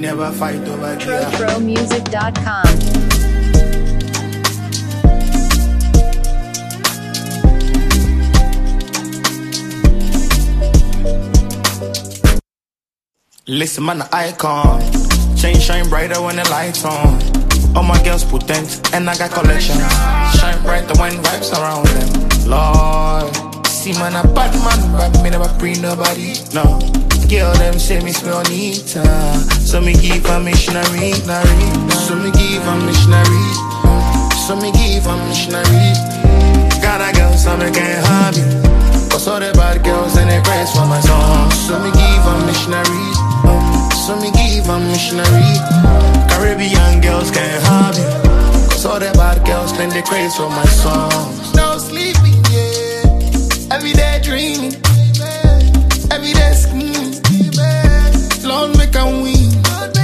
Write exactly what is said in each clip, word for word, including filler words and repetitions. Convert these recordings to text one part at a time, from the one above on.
never fight over here. Pro music dot com. Listen, man, the icon. Chain shine brighter when the lights on. All my girls potent, and I got collection. Shine brighter when vibes around them. Lord, see, man, a bad man, but me never pre nobody. No, girl, them say me smell neater. So me give a missionary, so me give a missionary, so me give a missionary. Got a girl, so me can't have you. Cause all the bad girls and they praise for my song. So me give a missionary, so me give a missionary. Caribbean girls can't have it. Cause all the bad girls then they craze for my songs. No sleeping, yeah. Every day dreaming, every day scheming. Lord make a win,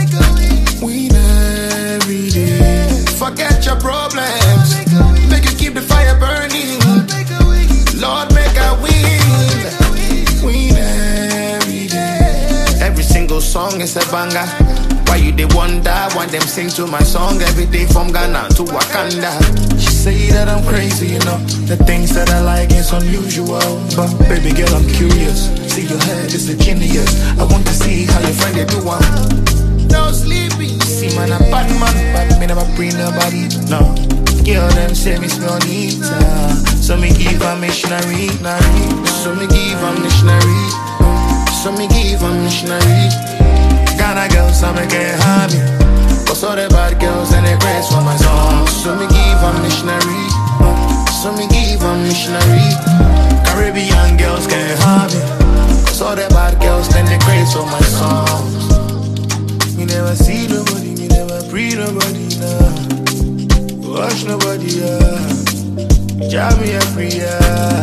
win every day. Forget your problems, make you keep the fire burning. Lord make a win, win every day. Every single song is a banger. Why you they wonder? Want them sing to my song every day from Ghana to Wakanda. She say that I'm crazy, you know. The things that I like is unusual. But baby girl, I'm curious. See your head is a genius. I want to see how your friend they do one. No sleepy. See man, a bad man, but me never bring nobody. No. Girl, them say me smell neater. So me give a missionary. So me give a missionary. So me give a missionary. Ghana girls, so me can't have you. Cause all the bad girls and they praise for my song. So me give a missionary, so me give a missionary. Caribbean girls can't have you. Cause all the bad girls then they praise for my songs. Me never see nobody, me never breathe nobody, nah. Watch nobody, yeah. Job me every year.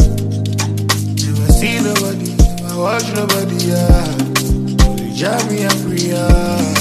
Never see nobody, never watch nobody, yeah. Jab me every year.